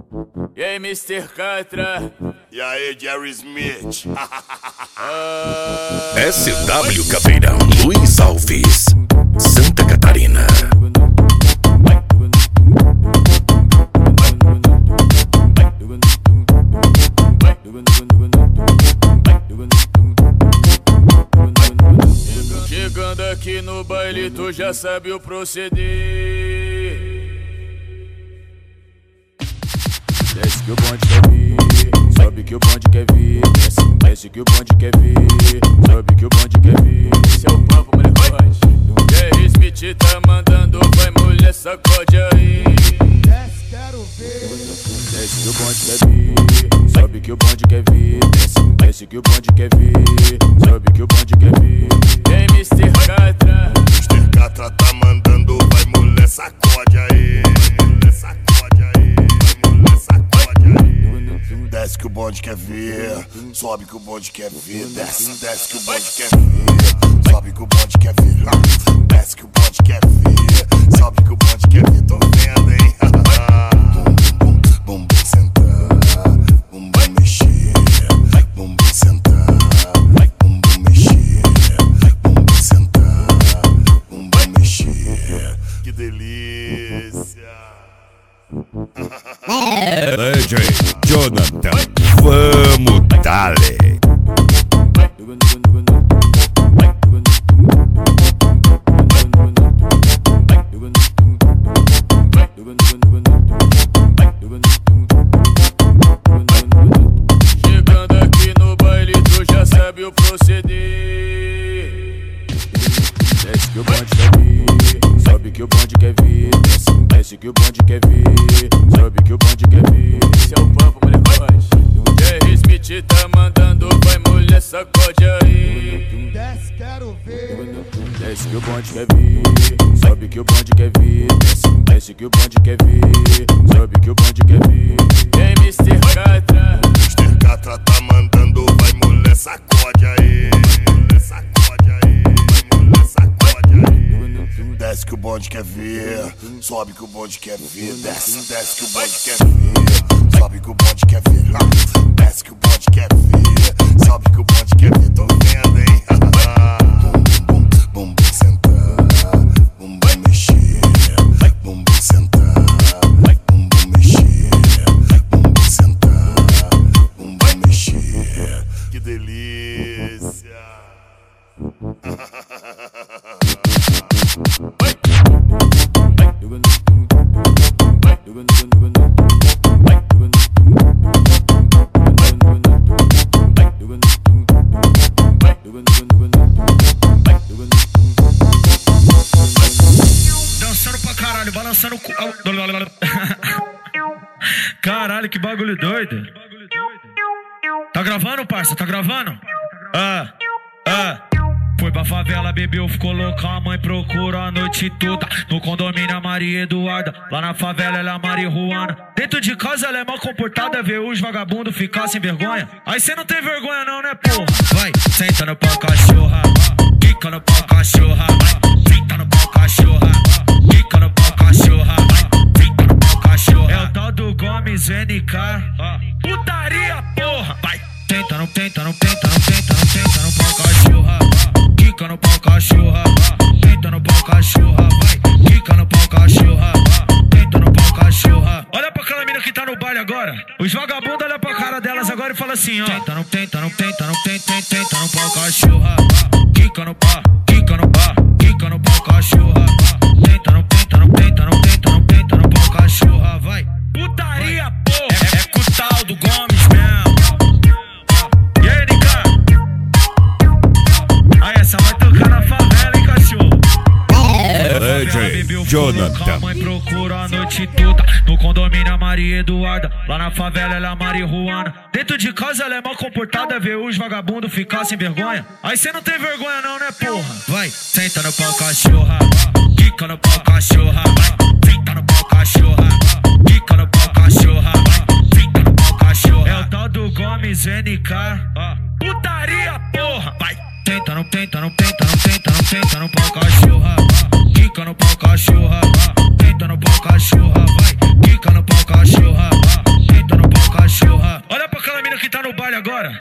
E aí, Mr. Catra? E aí, Jerry Smith? SW Caveirão, Luiz Alves, Santa Catarina. Chegando aqui no baile, tu já sabe o proceder. Desce que o bonde quer vir, sobe que o bonde quer vir. Desce que o bonde quer vir, sobe que o bonde quer vir. Esse é o papo, molecote. Jerry Smith tá mandando, vai mulher, sacode aí. Desce, quero ver. Desce que o bonde quer vir, sobe que o bonde quer vir. Desce que o bonde quer vir, sobe que o bonde quer vir. Vem, Mr. Catra. Mr. Catra tá mandando, vai mulher, sacode aí. Mulher, sacode aí. Mulher, sacode aí. Desce que o bonde quer vir, sobe que o bonde quer vir. Desce que o bonde quer vir, sobe que o bonde quer vir. Desce que o bonde quer vir, sobe que o bonde quer vir. Tô vendo, hein? Bumbum sentar, bumbum mexer, bumbum sentar, bumbum mexer, bumbum sentar, bumbum mexer. Que delícia! DJ Jonathan, vamos dale. Chegando aqui no baile, tu já sabe o proceder. Desce que o bonde quer vir, sobe que o bonde quer vir. Desce que o bonde quer vir, sobe que o bonde quer vir. Esse é o papo, molecote. Jerry Smith tá mandando, vai mulher, sacode aí. Desce, quero ver. Desce que o bonde quer vir, sobe que o bonde quer vir. Desce que o bonde quer vir, sobe que o bonde quer vir. Vem, Mr. Catra. Mr. Catra tá mandando, vai mulher, sacode aí. Mulher, sacode aí. Mulher, sacode aí. Desce que o bonde quer vir, sobe que o bonde quer vir. Desce que o bonde quer vir, sobe que o bonde quer vir. Desce que o bonde quer vir, sobe que o bonde quer vir. Tô vendo, hein? Bumbum sentar, bumbum mexer, bumbum sentar, bumbum mexer, bumbum sentar, bumbum mexer. Que delícia! Dançando pra caralho, balançando o cu. Caralho, que bagulho doido. Tá gravando, parça? Tá gravando? Foi pra favela, bebeu, ficou louca, a mãe procura a noite toda. No condomínio a Maria Eduarda, lá na favela ela é a marihuana. Dentro de casa ela é mal comportada, vê os vagabundos ficar sem vergonha. Aí cê não tem vergonha não, né, porra? Vai, senta no pau, cachorra, quica no pau, cachorra. Senta no pau, cachorra, quica no pau, cachorra. Senta no pau, cachorra. É o tal do Gomes NK. Putaria, porra. Vai, tenta no pau, cachorra. Quica no pau, cachorra. Tenta no pau, cachorra. Vai, quica no pau, cachorra. Tenta no pau, cachorra. Olha pra aquela mina que tá no baile agora. Os vagabundos olham pra cara delas agora e fala assim, ó. Tenta no pau, cachorra. Quica no pau, quica no pau, quica no pau, cachorra. Tenta no pau, cachorra. Vai, putaria, porra. É com o tal do Gomes mesmo. E aí, Nica? Aí, essa vai tocar na favela, hein, cachorro? DJ Jonathan. A mãe procura a noite toda. No condomínio a Maria Eduarda, lá na favela ela é a marihuana. Dentro de casa ela é mal comportada, vê os vagabundos ficar sem vergonha. Aí cê não tem vergonha não, né, porra? Vai, senta no pau, cachorra. Quica no pau, cachorra. Senta no pau, cachorra. Quica no pau, cachorra. Senta no pau, cachorra. É o tal do Gomes NK. Putaria, porra. Vai, tenta no pau, cachorra. Quica no pau, cachorra. Tenta no pau, cachorra. Vai, quica no pau, cachorra. que tá no baile agora.